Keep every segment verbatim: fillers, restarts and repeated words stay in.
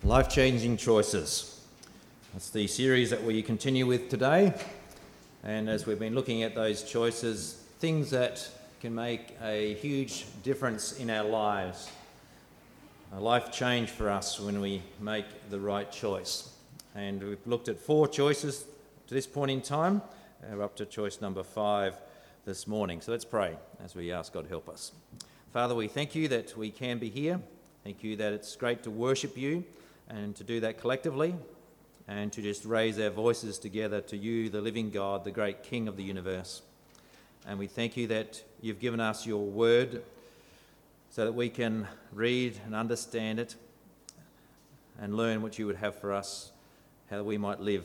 Life-changing choices. That's the series that we continue with today. And as we've been looking at those choices, things that can make a huge difference in our lives. A life change for us when we make the right choice. And we've looked at four choices to this point in time. We're up to choice number five this morning. So let's pray as we ask God to help us. Father, we thank you that we can be here. Thank you that it's great to worship you and to do that collectively and to just raise our voices together to you, the living God, the great King of the universe. And we thank you that you've given us your word so that we can read and understand it and learn what you would have for us, how we might live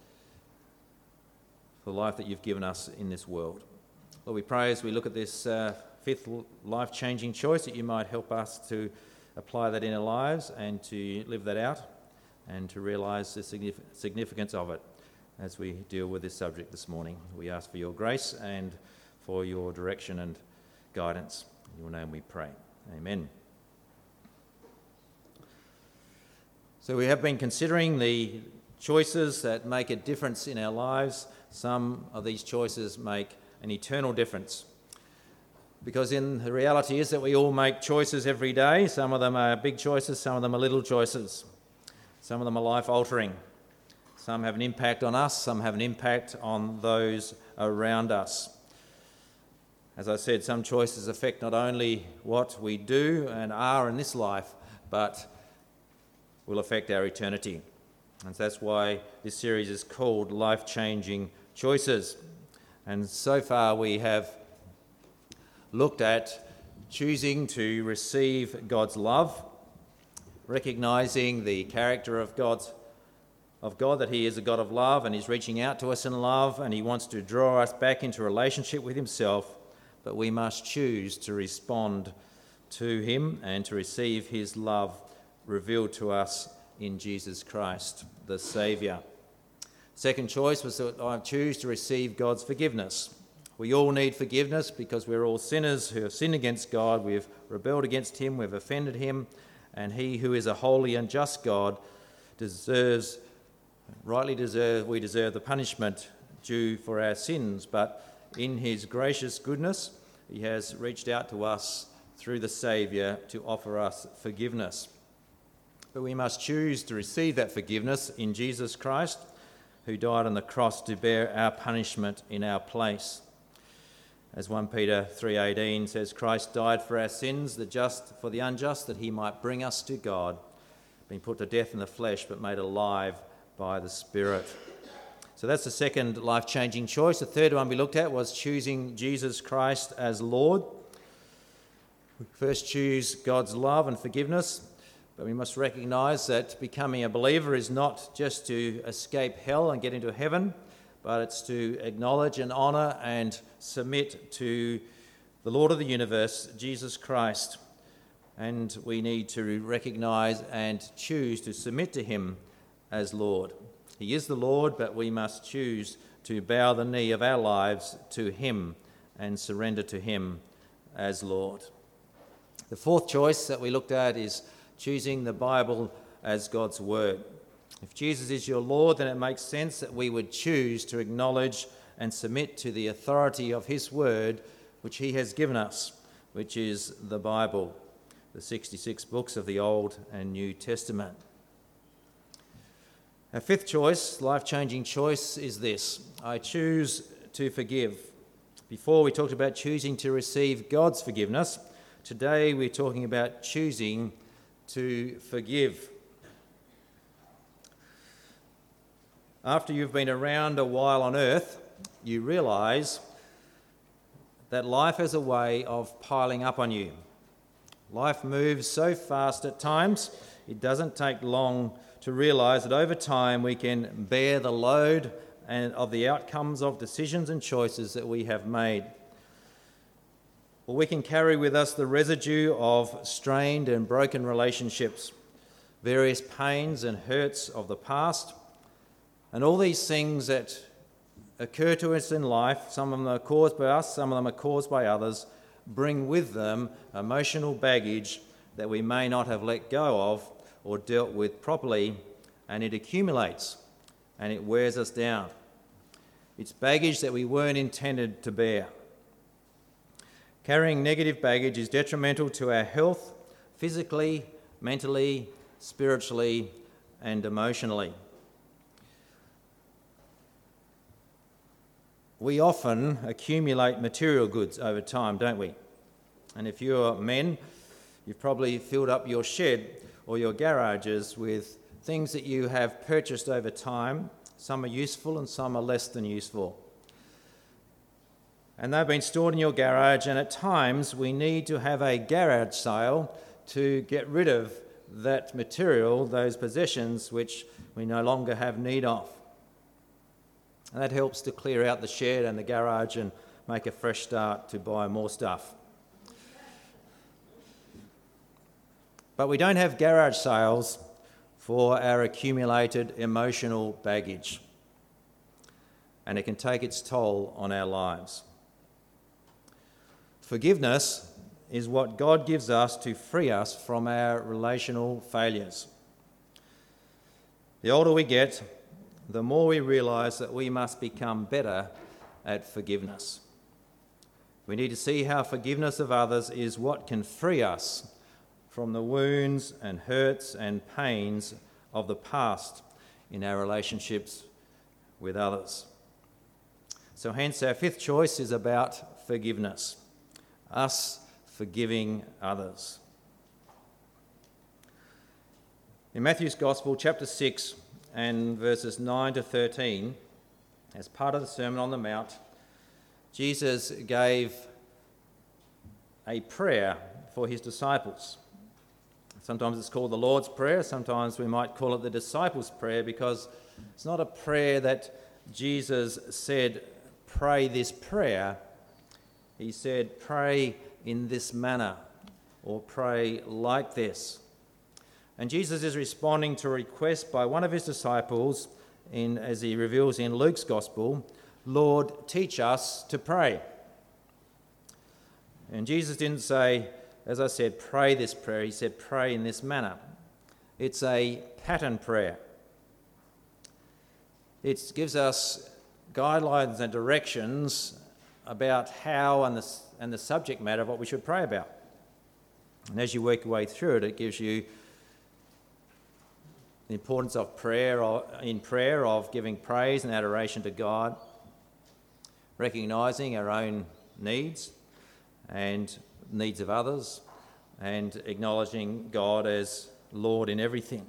the life that you've given us in this world. Lord, we pray as we look at this uh, fifth life-changing choice that you might help us to apply that in our lives and to live that out and to realise the significance of it as we deal with this subject this morning. We ask for your grace and for your direction and guidance. In your name we pray. Amen. So we have been considering the choices that make a difference in our lives. Some of these choices make an eternal difference. Because in the reality is that we all make choices every day. Some of them are big choices, some of them are little choices. Some of them are life-altering. Some have an impact on us, some have an impact on those around us. As I said, some choices affect not only what we do and are in this life, but will affect our eternity. And that's why this series is called Life-Changing Choices. And so far we have looked at choosing to receive God's love, recognising the character of God's of God, that he is a God of love and he's reaching out to us in love and he wants to draw us back into relationship with himself, but we must choose to respond to him and to receive his love revealed to us in Jesus Christ, the Saviour. Second choice was that I choose to receive God's forgiveness. We all need forgiveness because we're all sinners who have sinned against God. We've rebelled against him, we've offended him, and he who is a holy and just God deserves, rightly deserve, we deserve the punishment due for our sins. But in his gracious goodness, he has reached out to us through the Saviour to offer us forgiveness. But we must choose to receive that forgiveness in Jesus Christ, who died on the cross to bear our punishment in our place. As First Peter three eighteen says, Christ died for our sins, the just for the unjust, that he might bring us to God, being put to death in the flesh, but made alive by the Spirit. So that's the second life-changing choice. The third one we looked at was choosing Jesus Christ as Lord. We first choose God's love and forgiveness, but we must recognise that becoming a believer is not just to escape hell and get into heaven, but it's to acknowledge and honour and submit to the Lord of the universe, Jesus Christ. And we need to recognise and choose to submit to him as Lord. He is the Lord, but we must choose to bow the knee of our lives to him and surrender to him as Lord. The fourth choice that we looked at is choosing the Bible as God's word. If Jesus is your Lord, then it makes sense that we would choose to acknowledge and submit to the authority of his word, which he has given us, which is the Bible, the sixty-six books of the Old and New Testament. Our fifth choice, life-changing choice, is this: I choose to forgive. Before we talked about choosing to receive God's forgiveness. Today we're talking about choosing to forgive. After you've been around a while on earth, you realise that life has a way of piling up on you. Life moves so fast at times, it doesn't take long to realise that over time we can bear the load and of the outcomes of decisions and choices that we have made. Or we can carry with us the residue of strained and broken relationships, various pains and hurts of the past, and all these things that occur to us in life, some of them are caused by us, some of them are caused by others, bring with them emotional baggage that we may not have let go of or dealt with properly, and it accumulates and it wears us down. It's baggage that we weren't intended to bear. Carrying negative baggage is detrimental to our health, physically, mentally, spiritually, and emotionally. We often accumulate material goods over time, don't we? And if you're men, you've probably filled up your shed or your garages with things that you have purchased over time. Some are useful and some are less than useful. And they've been stored in your garage, and at times we need to have a garage sale to get rid of that material, those possessions which we no longer have need of. And that helps to clear out the shed and the garage and make a fresh start to buy more stuff. But we don't have garage sales for our accumulated emotional baggage, and it can take its toll on our lives. Forgiveness is what God gives us to free us from our relational failures. The older we get, the more we realise that we must become better at forgiveness. We need to see how forgiveness of others is what can free us from the wounds and hurts and pains of the past in our relationships with others. So hence our fifth choice is about forgiveness, us forgiving others. In Matthew's Gospel, chapter six and verses nine to thirteen, as part of the Sermon on the Mount, Jesus gave a prayer for his disciples. Sometimes it's called the Lord's Prayer, sometimes we might call it the disciples' prayer, because it's not a prayer that Jesus said, pray this prayer. He said, pray in this manner, or pray like this. And Jesus is responding to a request by one of his disciples, in, as he reveals in Luke's Gospel, Lord, teach us to pray. And Jesus didn't say, as I said, pray this prayer. He said, pray in this manner. It's a pattern prayer. It gives us guidelines and directions about how and the, and the subject matter of what we should pray about. And as you work your way through it, it gives you the importance of prayer, or in prayer, of giving praise and adoration to God, recognising our own needs and needs of others, and acknowledging God as Lord in everything.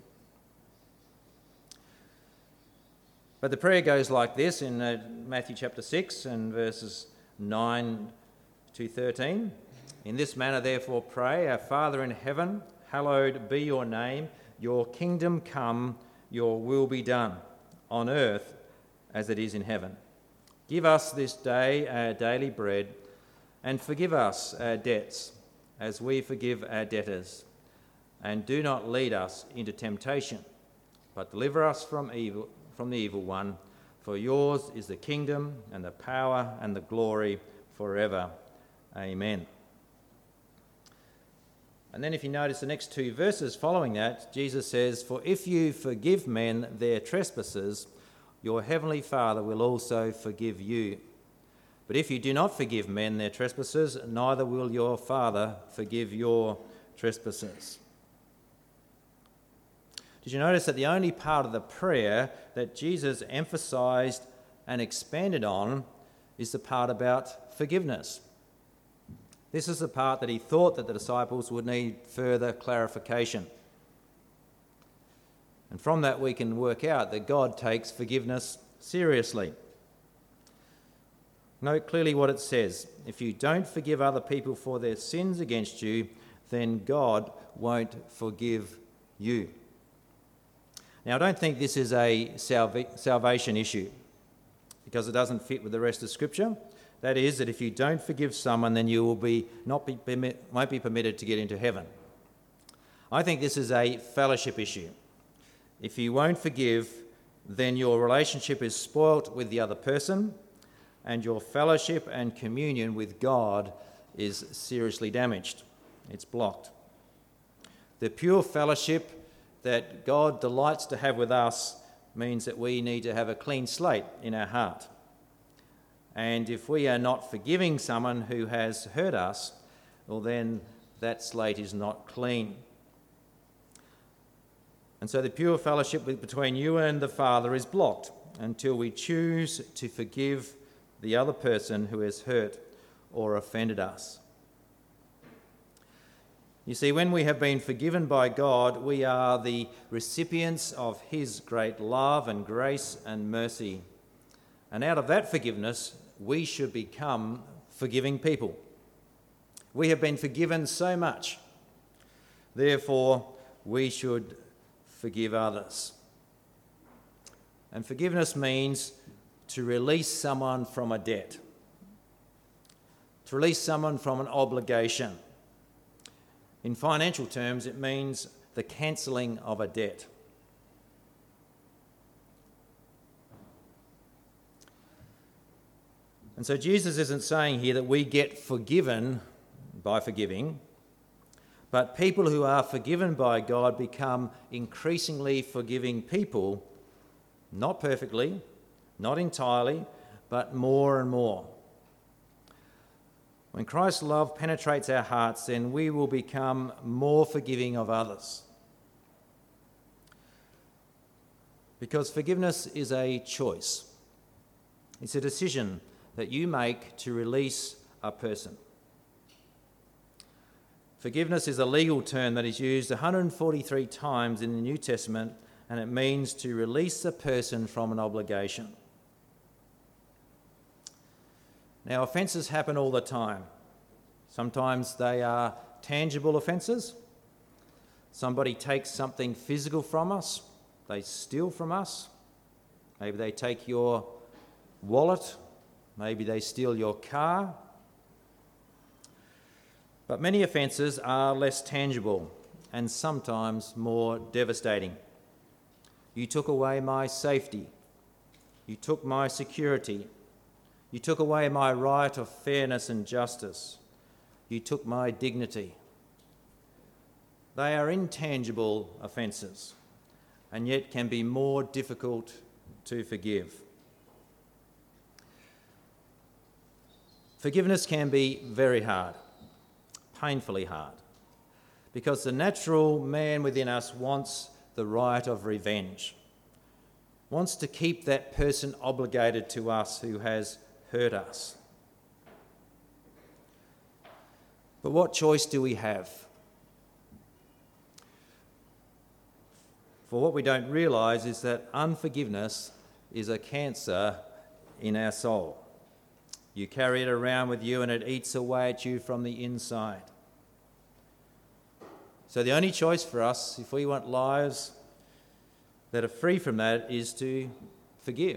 But the prayer goes like this in uh, Matthew chapter six and verses nine to thirteen. In this manner, therefore, pray, our Father in heaven, hallowed be your name, your kingdom come, your will be done, on earth as it is in heaven. Give us this day our daily bread, and forgive us our debts, as we forgive our debtors. And do not lead us into temptation, but deliver us from evil, from the evil one. For yours is the kingdom and the power and the glory forever. Amen. And then if you notice the next two verses following that, Jesus says, for if you forgive men their trespasses, your heavenly Father will also forgive you. But if you do not forgive men their trespasses, neither will your Father forgive your trespasses. Did you notice that the only part of the prayer that Jesus emphasised and expanded on is the part about forgiveness? This is the part that he thought that the disciples would need further clarification. And from that we can work out that God takes forgiveness seriously. Note clearly what it says. If you don't forgive other people for their sins against you, then God won't forgive you. Now, I don't think this is a salva- salvation issue, because it doesn't fit with the rest of Scripture. That is, that if you don't forgive someone, then you will be not be permi- won't be permitted to get into heaven. I think this is a fellowship issue. If you won't forgive, then your relationship is spoilt with the other person, and your fellowship and communion with God is seriously damaged. It's blocked. The pure fellowship that God delights to have with us means that we need to have a clean slate in our heart. And if we are not forgiving someone who has hurt us, well then that slate is not clean. And so the pure fellowship between you and the Father is blocked until we choose to forgive the other person who has hurt or offended us. You see, when we have been forgiven by God, we are the recipients of his great love and grace and mercy. And out of that forgiveness, we should become forgiving people. We have been forgiven so much. Therefore, we should forgive others. And forgiveness means to release someone from a debt, to release someone from an obligation. In financial terms, it means the cancelling of a debt. And so Jesus isn't saying here that we get forgiven by forgiving, but people who are forgiven by God become increasingly forgiving people, not perfectly, not entirely, but more and more. When Christ's love penetrates our hearts, then we will become more forgiving of others. Because forgiveness is a choice. It's a decision that you make to release a person. Forgiveness is a legal term that is used one hundred forty-three times in the New Testament, and it means to release a person from an obligation. Now, offences happen all the time. Sometimes they are tangible offences. Somebody takes something physical from us. They steal from us. Maybe they take your wallet. Maybe they steal your car. But many offences are less tangible and sometimes more devastating. You took away my safety. You took my security. You took away my right of fairness and justice. You took my dignity. They are intangible offences and yet can be more difficult to forgive. Forgiveness can be very hard, painfully hard, because the natural man within us wants the right of revenge, wants to keep that person obligated to us who has hurt us. But what choice do we have? For what we don't realise is that unforgiveness is a cancer in our soul. You carry it around with you and it eats away at you from the inside. So the only choice for us, if we want lives that are free from that, is to forgive.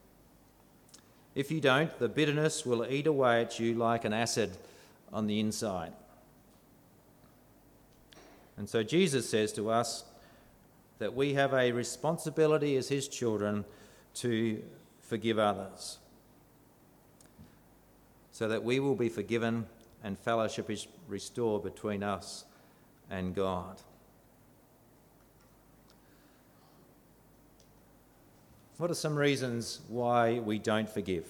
If you don't, the bitterness will eat away at you like an acid on the inside. And so Jesus says to us that we have a responsibility as his children to forgive others, so that we will be forgiven and fellowship is restored between us and God. What are some reasons why we don't forgive?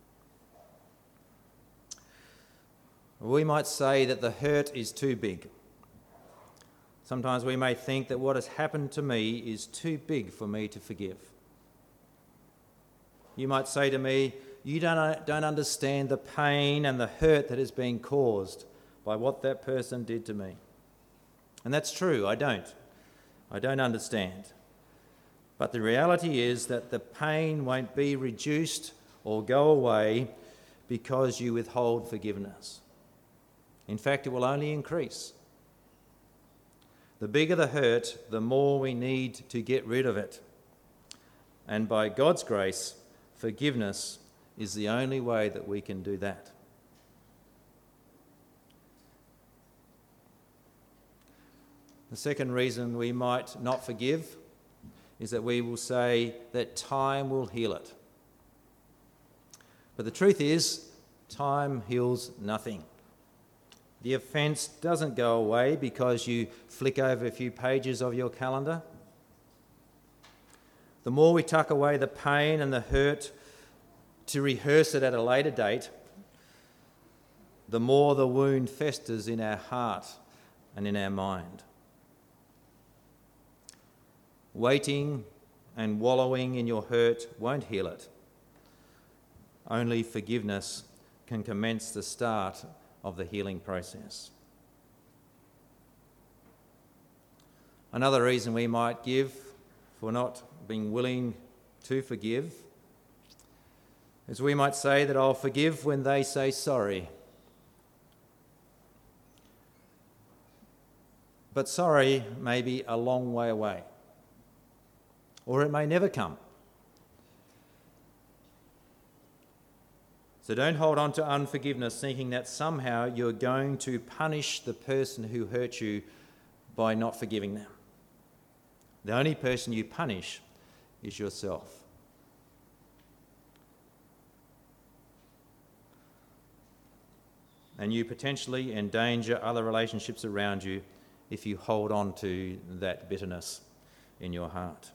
We might say that the hurt is too big. Sometimes we may think that what has happened to me is too big for me to forgive. You might say to me, you don't, don't understand the pain and the hurt that is being caused by what that person did to me. And that's true, I don't. I don't understand. But the reality is that the pain won't be reduced or go away because you withhold forgiveness. In fact, it will only increase. The bigger the hurt, the more we need to get rid of it. And by God's grace, forgiveness is the only way that we can do that. The second reason we might not forgive is that we will say that time will heal it. But the truth is, time heals nothing. The offence doesn't go away because you flick over a few pages of your calendar. The more we tuck away the pain and the hurt to rehearse it at a later date, the more the wound festers in our heart and in our mind. Waiting and wallowing in your hurt won't heal it. Only forgiveness can commence the start of the healing process. Another reason we might give for not being willing to forgive is we might say that I'll forgive when they say sorry. But sorry may be a long way away, or it may never come. So don't hold on to unforgiveness thinking that somehow you're going to punish the person who hurt you by not forgiving them. The only person you punish is yourself. And you potentially endanger other relationships around you if you hold on to that bitterness in your heart.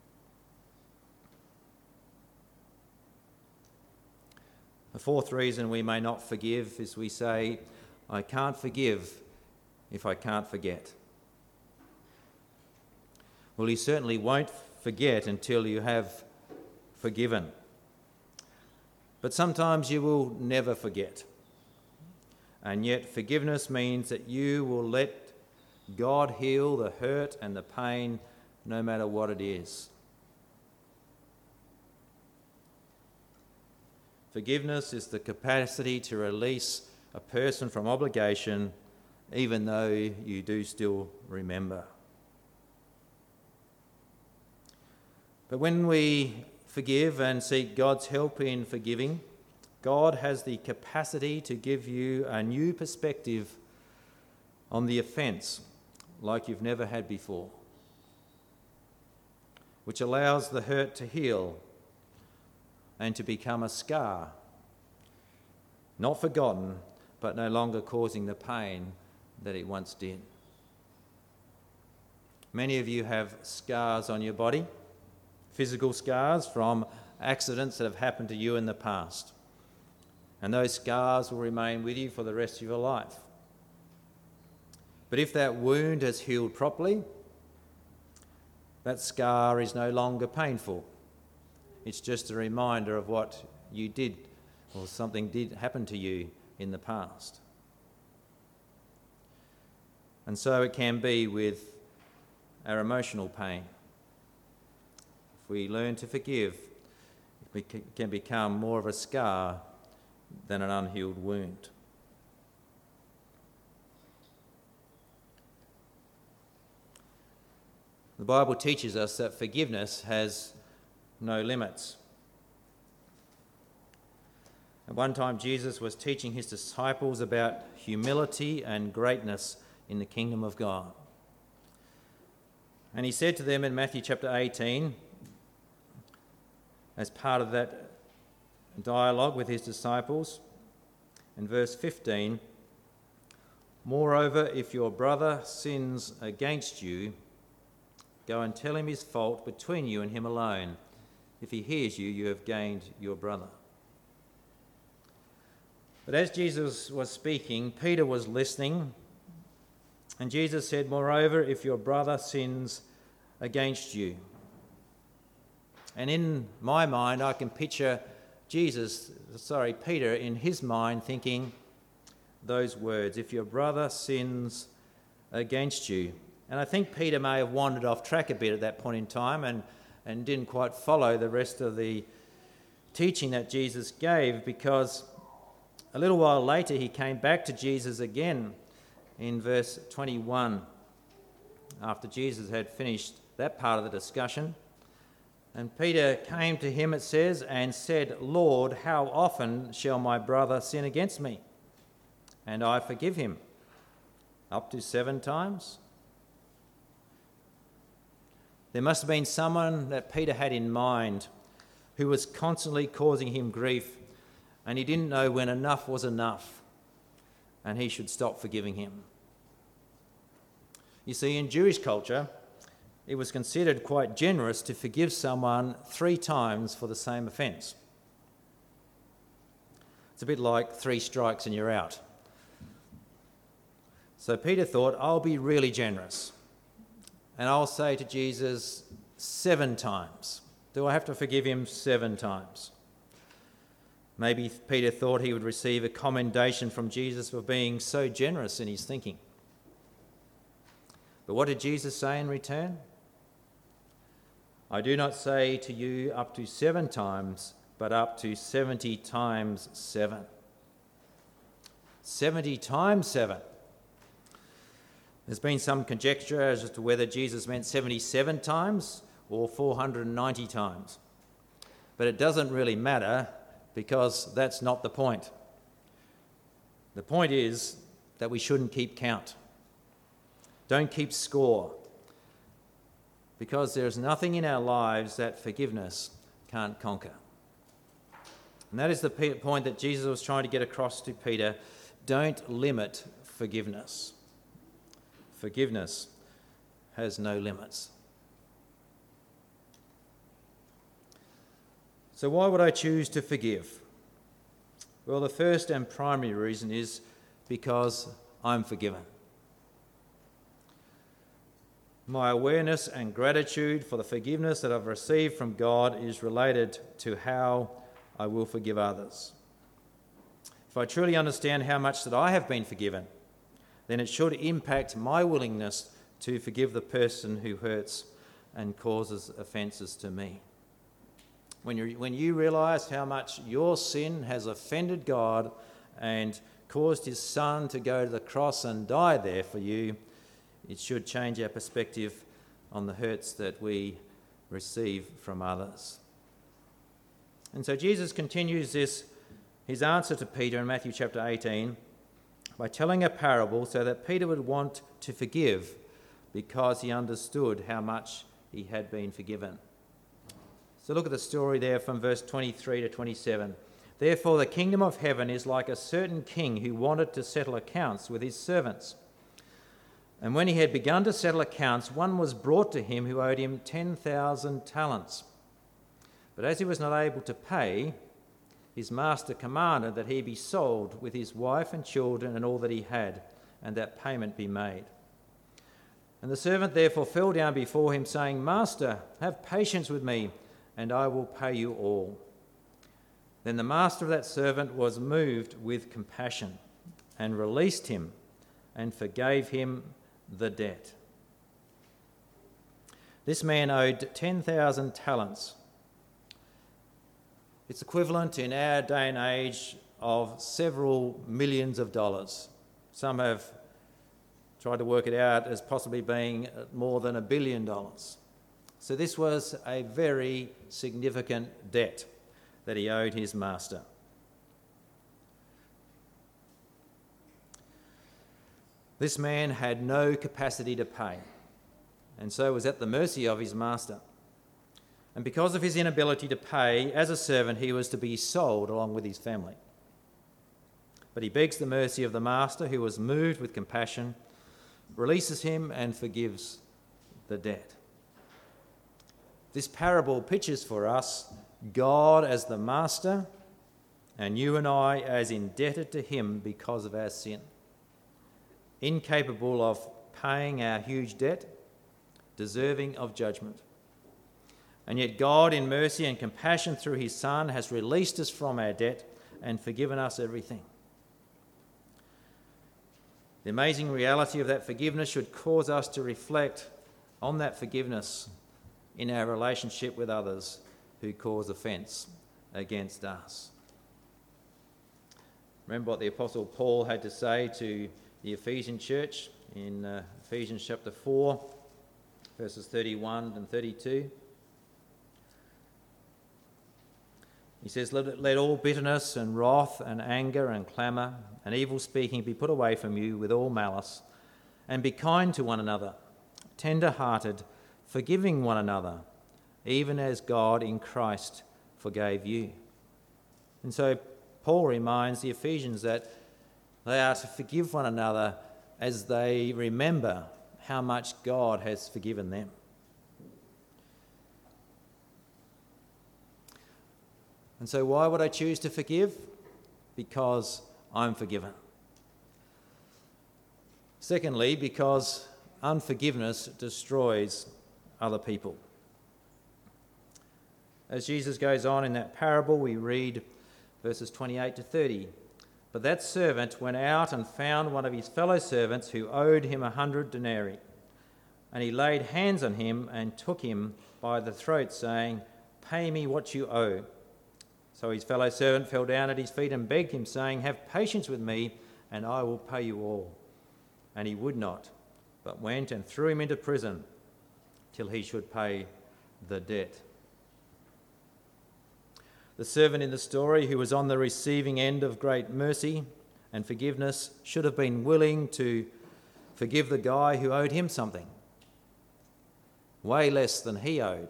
The fourth reason we may not forgive is we say, I can't forgive if I can't forget. Well, you certainly won't forget until you have forgiven. But sometimes you will never forget. And yet forgiveness means that you will let God heal the hurt and the pain no matter what it is. Forgiveness is the capacity to release a person from obligation even though you do still remember. But when we forgive and seek God's help in forgiving, God has the capacity to give you a new perspective on the offence like you've never had before, which allows the hurt to heal and to become a scar, not forgotten, but no longer causing the pain that it once did. Many of you have scars on your body, physical scars from accidents that have happened to you in the past. And those scars will remain with you for the rest of your life. But if that wound has healed properly, that scar is no longer painful. It's just a reminder of what you did or something did happen to you in the past. And so it can be with our emotional pain. If we learn to forgive, it can become more of a scar than an unhealed wound. The Bible teaches us that forgiveness has no limits. At one time, Jesus was teaching his disciples about humility and greatness in the kingdom of God. And he said to them in Matthew chapter eighteen, as part of that dialogue with his disciples, in verse fifteen, "Moreover, if your brother sins against you, go and tell him his fault between you and him alone. If he hears you, you have gained your brother." But as Jesus was speaking, Peter was listening, and Jesus said, "Moreover, if your brother sins against you." And in my mind, I can picture Jesus, sorry, Peter, in his mind thinking those words, "If your brother sins against you." And I think Peter may have wandered off track a bit at that point in time and, and didn't quite follow the rest of the teaching that Jesus gave, because a little while later he came back to Jesus again in verse twenty-one, after Jesus had finished that part of the discussion. And Peter came to him, it says, and said, "Lord, how often shall my brother sin against me, and I forgive him? Up to seven times?" There must have been someone that Peter had in mind who was constantly causing him grief, and he didn't know when enough was enough and he should stop forgiving him. You see, in Jewish culture, it was considered quite generous to forgive someone three times for the same offence. It's a bit like three strikes and you're out. So Peter thought, I'll be really generous, and I'll say to Jesus seven times. Do I have to forgive him seven times? Maybe Peter thought he would receive a commendation from Jesus for being so generous in his thinking. But what did Jesus say in return? I do not say to you up to seven times, but up to seventy times seven. seventy times seven. There's been some conjecture as to whether Jesus meant seventy-seven times or four hundred ninety times. But it doesn't really matter, because that's not the point. The point is that we shouldn't keep count. Don't keep score, because there's nothing in our lives that forgiveness can't conquer. And that is the point that Jesus was trying to get across to Peter. Don't limit forgiveness. Forgiveness has no limits. So why would I choose to forgive? Well, the first and primary reason is because I'm forgiven. My awareness and gratitude for the forgiveness that I've received from God is related to how I will forgive others. If I truly understand how much that I have been forgiven, then it should impact my willingness to forgive the person who hurts and causes offences to me. When you when you realise how much your sin has offended God and caused his Son to go to the cross and die there for you, it should change our perspective on the hurts that we receive from others. And so Jesus continues this, his answer to Peter in Matthew chapter eighteen, by telling a parable so that Peter would want to forgive because he understood how much he had been forgiven. So look at the story there from verse twenty-three to twenty-seven. Therefore the kingdom of heaven is like a certain king who wanted to settle accounts with his servants. And when he had begun to settle accounts, one was brought to him who owed him ten thousand talents. But as he was not able to pay, his master commanded that he be sold with his wife and children and all that he had, and that payment be made. And the servant therefore fell down before him, saying, Master, have patience with me, and I will pay you all. Then the master of that servant was moved with compassion, and released him, and forgave him the debt. This man owed ten thousand talents. It's equivalent in our day and age of several millions of dollars. Some have tried to work it out as possibly being more than a billion dollars. So this was a very significant debt that he owed his master. This man had no capacity to pay, and so was at the mercy of his master. And because of his inability to pay, as a servant, he was to be sold along with his family. But he begs the mercy of the master, who was moved with compassion, releases him and forgives the debt. This parable pictures for us God as the master and you and I as indebted to him because of our sin. Incapable of paying our huge debt, deserving of judgment. And yet God, in mercy and compassion through his Son, has released us from our debt and forgiven us everything. The amazing reality of that forgiveness should cause us to reflect on that forgiveness in our relationship with others who cause offence against us. Remember what the Apostle Paul had to say to the Ephesian church in uh, Ephesians chapter four, verses thirty-one and thirty-two. He says, let, let all bitterness and wrath and anger and clamour and evil speaking be put away from you with all malice, and be kind to one another, tender-hearted, forgiving one another, even as God in Christ forgave you. And so Paul reminds the Ephesians that they are to forgive one another as they remember how much God has forgiven them. And so why would I choose to forgive? Because I'm forgiven. Secondly, because unforgiveness destroys other people. As Jesus goes on in that parable, we read verses twenty-eight to thirty. But that servant went out and found one of his fellow servants who owed him a hundred denarii. And he laid hands on him and took him by the throat, saying, "Pay me what you owe." So his fellow servant fell down at his feet and begged him, saying, "Have patience with me, and I will pay you all." And he would not, but went and threw him into prison till he should pay the debt. The servant in the story who was on the receiving end of great mercy and forgiveness should have been willing to forgive the guy who owed him something, way less than he owed.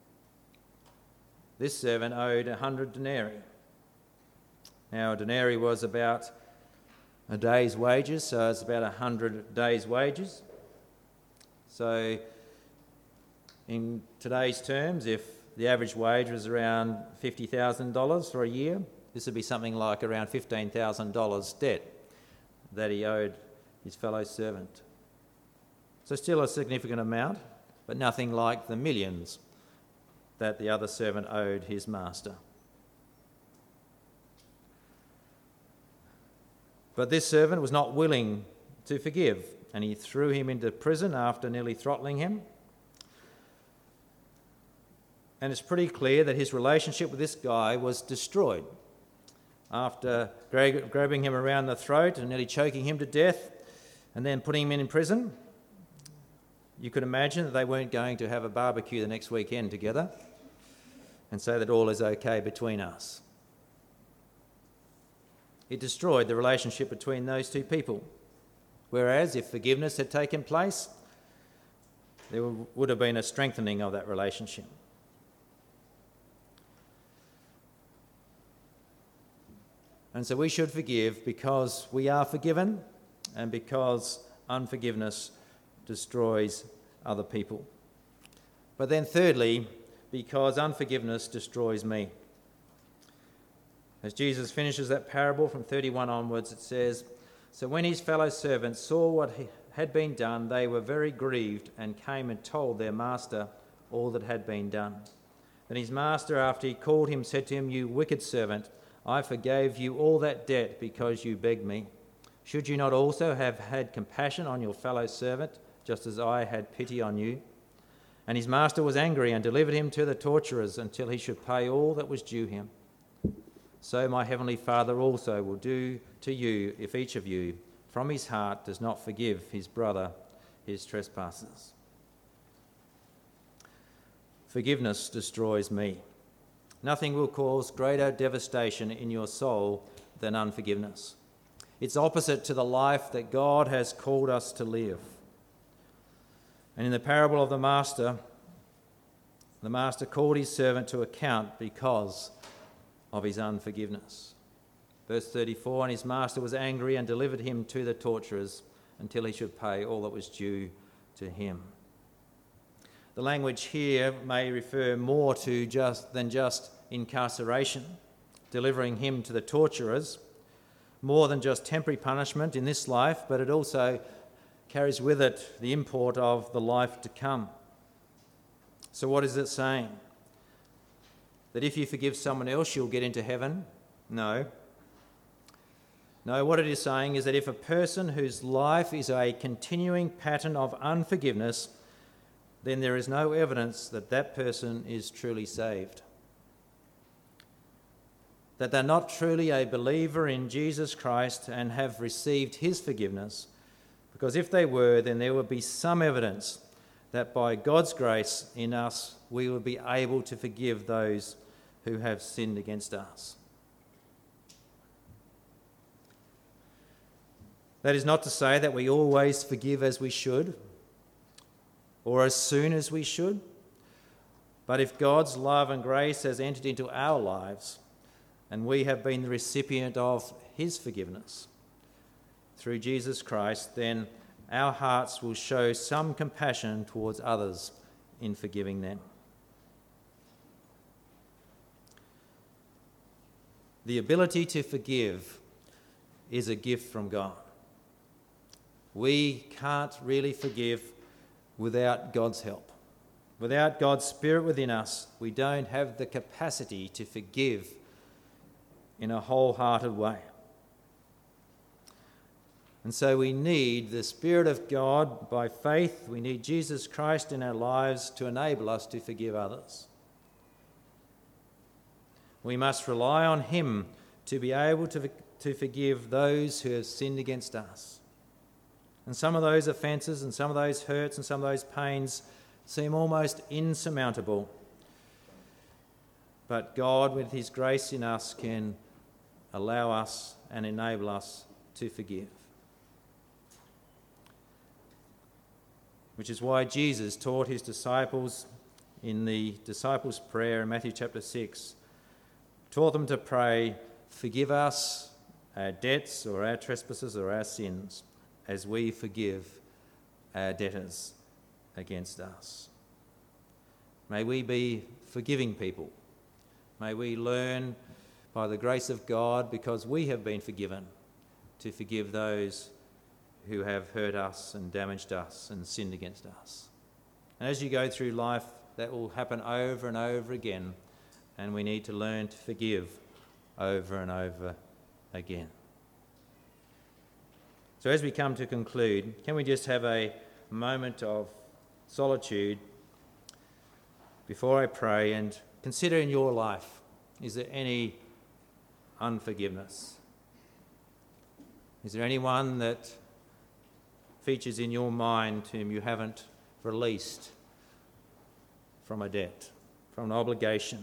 This servant owed a hundred denarii. Now, a denarii was about a day's wages, so it's about a hundred days' wages. So, in today's terms, if the average wage was around fifty thousand dollars for a year, this would be something like around fifteen thousand dollars debt that he owed his fellow servant. So still a significant amount, but nothing like the millions that the other servant owed his master. But this servant was not willing to forgive, and he threw him into prison after nearly throttling him. And it's pretty clear that his relationship with this guy was destroyed. After grab- grabbing him around the throat and nearly choking him to death and then putting him in prison, you could imagine that they weren't going to have a barbecue the next weekend together and say that all is okay between us. It destroyed the relationship between those two people. Whereas if forgiveness had taken place, there would have been a strengthening of that relationship. And so we should forgive because we are forgiven and because unforgiveness destroys other people. But then thirdly, because unforgiveness destroys me. As Jesus finishes that parable from thirty-one onwards, it says, "So when his fellow servants saw what had been done, they were very grieved and came and told their master all that had been done. Then his master, after he called him, said to him, 'You wicked servant, I forgave you all that debt because you begged me. Should you not also have had compassion on your fellow servant, just as I had pity on you?' And his master was angry and delivered him to the torturers until he should pay all that was due him. So my heavenly Father also will do to you if each of you from his heart does not forgive his brother his trespasses." Forgiveness destroys me. Nothing will cause greater devastation in your soul than unforgiveness. It's opposite to the life that God has called us to live. And in the parable of the master, the master called his servant to account because of his unforgiveness. Verse thirty-four, "And his master was angry and delivered him to the torturers until he should pay all that was due to him." The language here may refer more to just than just incarceration, delivering him to the torturers, more than just temporary punishment in this life, but it also carries with it the import of the life to come. So what is it saying? That if you forgive someone else, you'll get into heaven? No. No, what it is saying is that if a person whose life is a continuing pattern of unforgiveness, then there is no evidence that that person is truly saved. That they're not truly a believer in Jesus Christ and have received his forgiveness. Because if they were, then there would be some evidence that by God's grace in us, we will be able to forgive those who have sinned against us. That is not to say that we always forgive as we should or as soon as we should, but if God's love and grace has entered into our lives and we have been the recipient of his forgiveness through Jesus Christ, then our hearts will show some compassion towards others in forgiving them. the ability to forgive is a gift from God. We can't really forgive without God's help. Without God's Spirit within us, we don't have the capacity to forgive in a wholehearted way. And so we need the Spirit of God by faith. We need Jesus Christ in our lives to enable us to forgive others. We must rely on him to be able to, to forgive those who have sinned against us. And some of those offences and some of those hurts and some of those pains seem almost insurmountable. But God, with his grace in us, can allow us and enable us to forgive. Which is why Jesus taught his disciples in the disciples' prayer in Matthew chapter six, taught them to pray, "Forgive us our debts or our trespasses or our sins, as we forgive our debtors against us." May we be forgiving people. May we learn by the grace of God, because we have been forgiven, to forgive those who have hurt us and damaged us and sinned against us. And as you go through life, that will happen over and over again, and we need to learn to forgive over and over again. So as we come to conclude, can we just have a moment of solitude before I pray and consider in your life, is there any unforgiveness? Is there anyone that features in your mind whom you haven't released from a debt, from an obligation,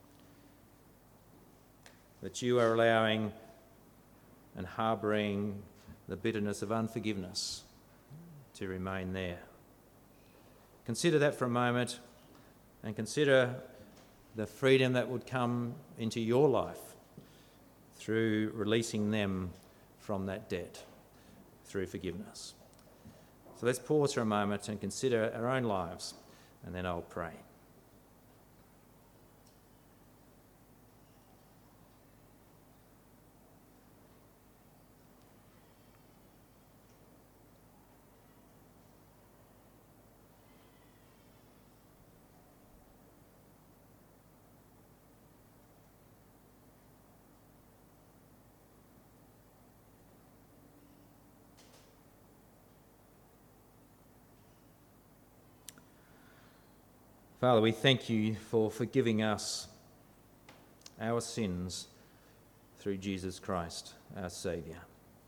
that you are allowing and harbouring the bitterness of unforgiveness to remain there? Consider that for a moment, and consider the freedom that would come into your life through releasing them from that debt through forgiveness. So let's pause for a moment and consider our own lives, and then I'll pray. Father, we thank you for forgiving us our sins through Jesus Christ, our Saviour.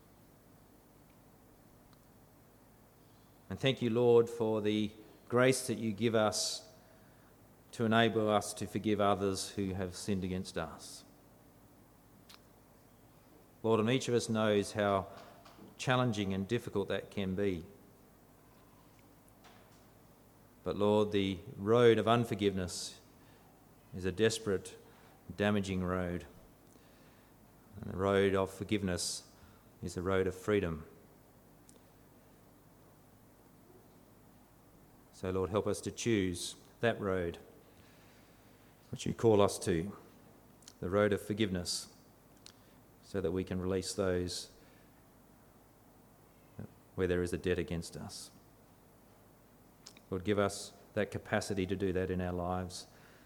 And thank you, Lord, for the grace that you give us to enable us to forgive others who have sinned against us. Lord, and each of us knows how challenging and difficult that can be. But Lord, the road of unforgiveness is a desperate, damaging road. And the road of forgiveness is the road of freedom. So Lord, help us to choose that road which you call us to, the road of forgiveness, so that we can release those where there is a debt against us. Lord, give us that capacity to do that in our lives,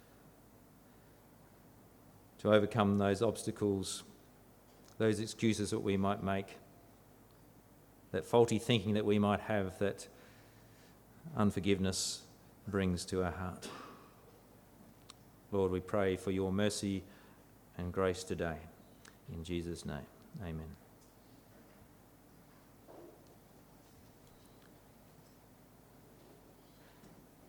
to overcome those obstacles, those excuses that we might make, that faulty thinking that we might have that unforgiveness brings to our heart. Lord, we pray for your mercy and grace today. In Jesus' name, amen.